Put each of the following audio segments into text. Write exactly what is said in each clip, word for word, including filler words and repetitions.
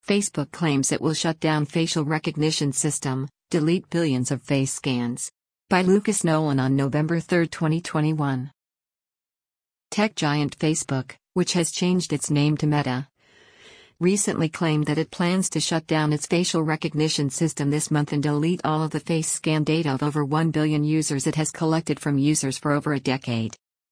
Facebook claims it will shut down facial recognition system, delete billions of face scans. By Lucas Nolan on November third, twenty twenty-one. Tech giant Facebook, which has changed its name to Meta, recently claimed that it plans to shut down its facial recognition system this month and delete all of the face scan data of over one billion users it has collected from users for over a decade.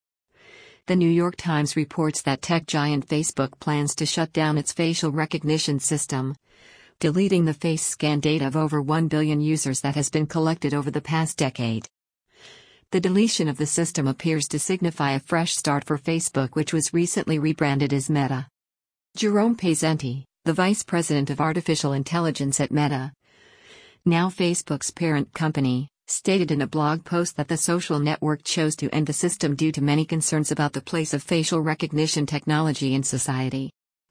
The New York Times reports that tech giant Facebook plans to shut down its facial recognition system, deleting the face scan data of over one billion users that has been collected over the past decade. The deletion of the system appears to signify a fresh start for Facebook, which was recently rebranded as Meta. Jerome Pezenti, the vice president of artificial intelligence at Meta, now Facebook's parent company, stated in a blog post that the social network chose to end the system due to many concerns about the place of facial recognition technology in society.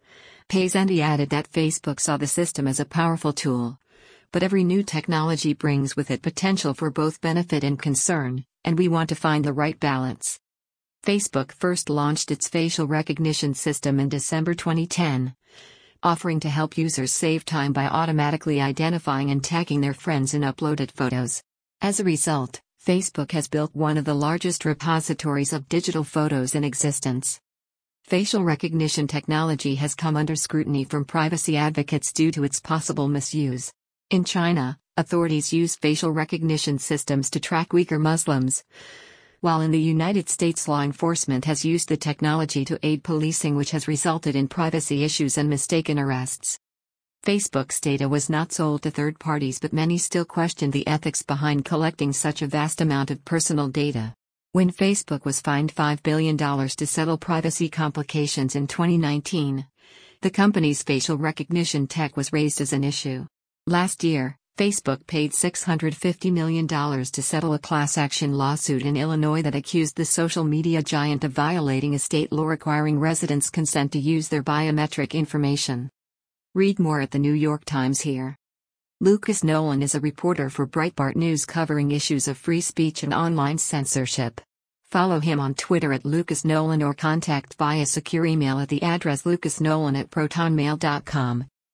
Pezenti added that Facebook saw the system as a powerful tool, but every new technology brings with it potential for both benefit and concern, and we want to find the right balance. Facebook first launched its facial recognition system in December twenty ten, offering to help users save time by automatically identifying and tagging their friends in uploaded photos. As a result, Facebook has built one of the largest repositories of digital photos in existence. Facial recognition technology has come under scrutiny from privacy advocates due to its possible misuse. In China, authorities use facial recognition systems to track Uyghur Muslims, while in the United States law enforcement has used the technology to aid policing, which has resulted in privacy issues and mistaken arrests. Facebook's data was not sold to third parties, but many still question the ethics behind collecting such a vast amount of personal data. When Facebook was fined five billion dollars to settle privacy complications in twenty nineteen, the company's facial recognition tech was raised as an issue. Last year, Facebook paid six hundred fifty million dollars to settle a class action lawsuit in Illinois that accused the social media giant of violating a state law requiring residents' consent to use their biometric information. Read more at the New York Times here. Lucas Nolan is a reporter for Breitbart News covering issues of free speech and online censorship. Follow him on Twitter at Lucas Nolan or contact via secure email at the address lucasnolan at protonmail dot com.